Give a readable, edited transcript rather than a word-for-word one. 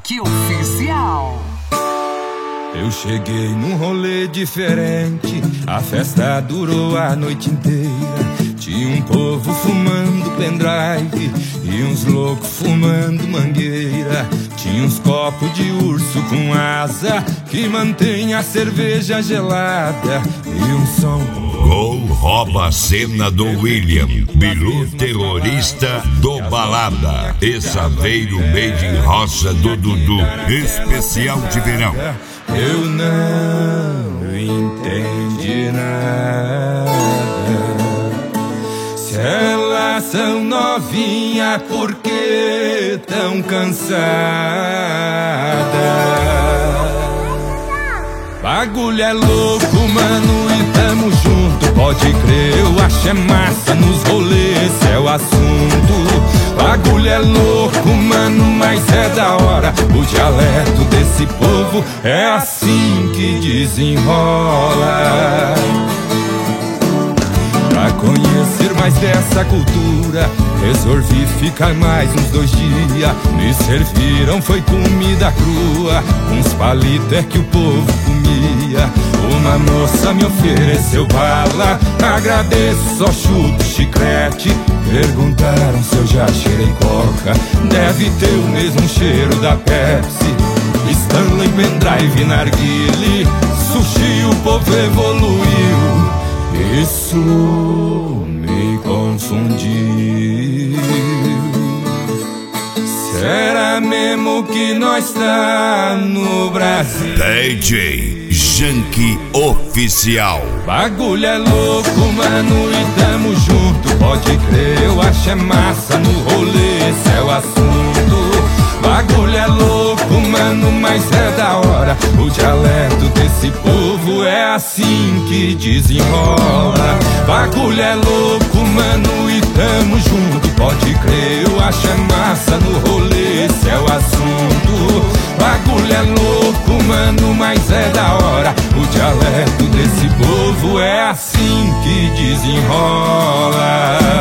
Junk Oficial. Eu cheguei num rolê diferente, a festa durou a noite inteira. Tinha um povo fumando pendrive e uns loucos fumando mangueira. Tinha uns copos de urso com asa que mantém a cerveja gelada e um som. Gol rouba a cena do William, Bilu terrorista do Balada, e Saveiro made in roça do Dudu, especial de verão. Eu não entendi nada. Se elas são novinhas, por que tão cansadas? Bagulho é louco, mano, e tamo junto. Pode crer, eu acho é massa nos rolês, esse é o assunto. Bagulho é louco, mano, mas é da hora. O dialeto desse povo é assim que desenrola. Pra conhecer mais dessa cultura, resolvi ficar mais uns 2 dias. Me serviram, foi comida crua, uns palitos é que o povo comia. Uma moça me ofereceu bala, agradeço, só chuto chiclete. Perguntaram se eu já cheirei coca, deve ter o mesmo cheiro da Pepsi. Stanley, pendrive, narguile, sushi, o povo evoluiu. Isso me confundiu. Será mesmo que nós tá no Brasil? DJ Junk Oficial. Bagulho é louco, mano, e tamo junto. Pode crer, eu acho é massa no rolê, esse é o assunto. Bagulho é louco, mano, mas é da hora. O dialeto desse povo é assim que desenrola. Bagulho é louco, mano, e tamo junto. Pode crer, eu acho é massa no rolê, esse é o assunto. Bagulho é louco, mano, mas é da hora. O dialeto desse povo é assim que desenrola.